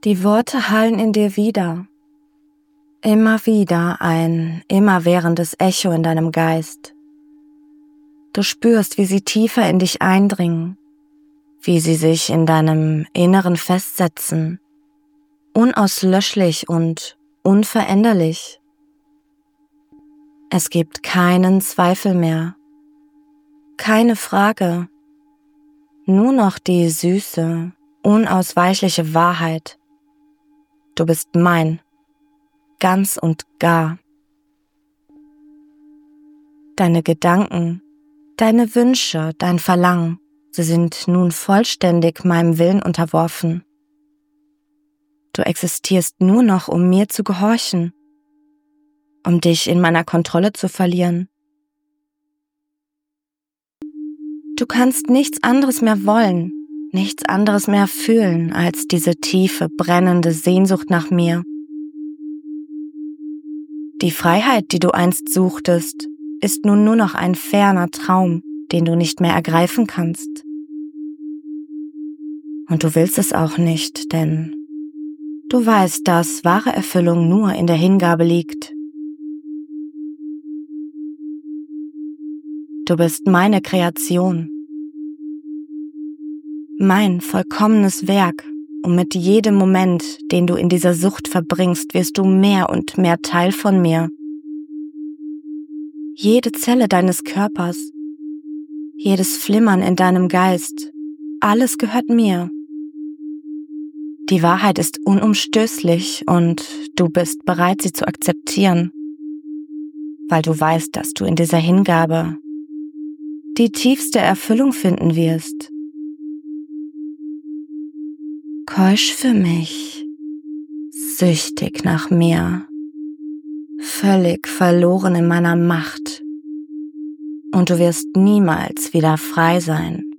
Die Worte hallen in dir wider. Immer wieder ein immerwährendes Echo in deinem Geist. Du spürst, wie sie tiefer in dich eindringen, wie sie sich in deinem Inneren festsetzen, unauslöschlich und unveränderlich. Es gibt keinen Zweifel mehr, keine Frage, nur noch die süße, unausweichliche Wahrheit. Du bist mein, ganz und gar. Deine Gedanken, deine Wünsche, dein Verlangen, sie sind nun vollständig meinem Willen unterworfen. Du existierst nur noch, um mir zu gehorchen, um dich in meiner Kontrolle zu verlieren. Du kannst nichts anderes mehr wollen, nichts anderes mehr fühlen als diese tiefe, brennende Sehnsucht nach mir. Die Freiheit, die du einst suchtest, ist nun nur noch ein ferner Traum, den du nicht mehr ergreifen kannst. Und du willst es auch nicht, denn du weißt, dass wahre Erfüllung nur in der Hingabe liegt. Du bist meine Kreation, mein vollkommenes Werk, und mit jedem Moment, den du in dieser Sucht verbringst, wirst du mehr und mehr Teil von mir. Jede Zelle deines Körpers, jedes Flimmern in deinem Geist, alles gehört mir. Die Wahrheit ist unumstößlich und du bist bereit, sie zu akzeptieren, weil du weißt, dass du in dieser Hingabe die tiefste Erfüllung finden wirst. Keusch für mich, süchtig nach mir, völlig verloren in meiner Macht, und du wirst niemals wieder frei sein.